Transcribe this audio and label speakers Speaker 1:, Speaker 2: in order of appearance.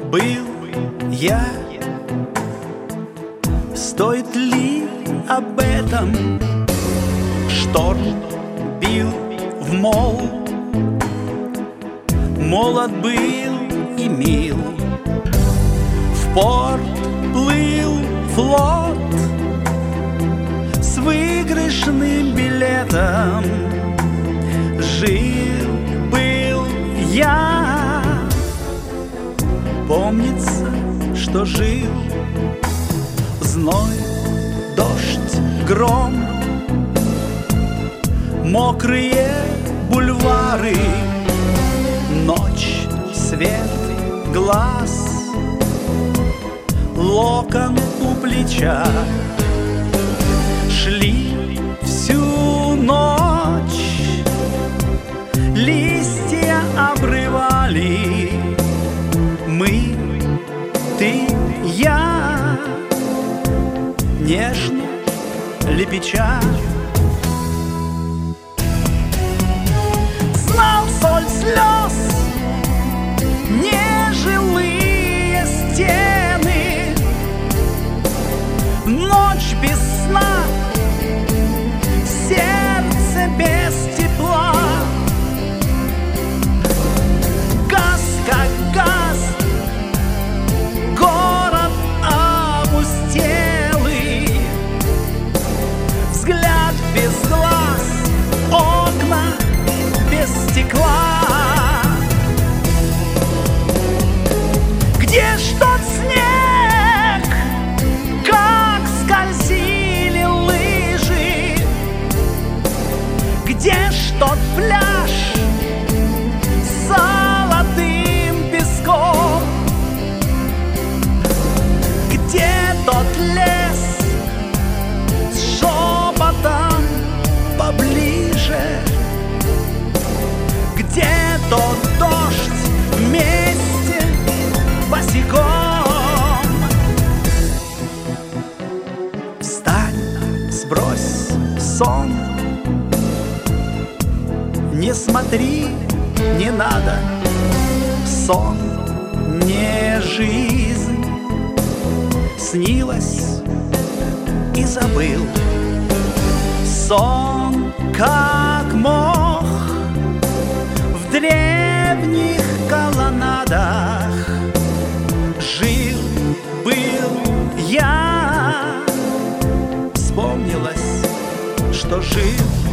Speaker 1: был я. Стоит ли об этом? Шторм бил в мол, молод был и мил. В порт плыл флот с выигрышным билетом. Жил-был я, помнится, что жил. Зной, дождь, гром, мокрые бульвары, ночь, свет, глаз, локон у плеча. Шли всю ночь, листья обрывали. Мы, ты, я, нежно лепеча. Знал соль слез нежилые стены, ночь без сна, сердце без тепла. Газ как газ, город опустелый, взгляд без глаз, окна без стекла. Где ж тот снег, как скользили лыжи? Где ж тот пляж с золотым песком? Где тот лес с шепотом поближе? Где тот дождь вместе босиком? Встань, сбрось сон, не смотри, не надо. Сон не жизнь, снилось и забыл. Сон как мох в древних колоннадах. Жил-был я, вспомнилось, что жил.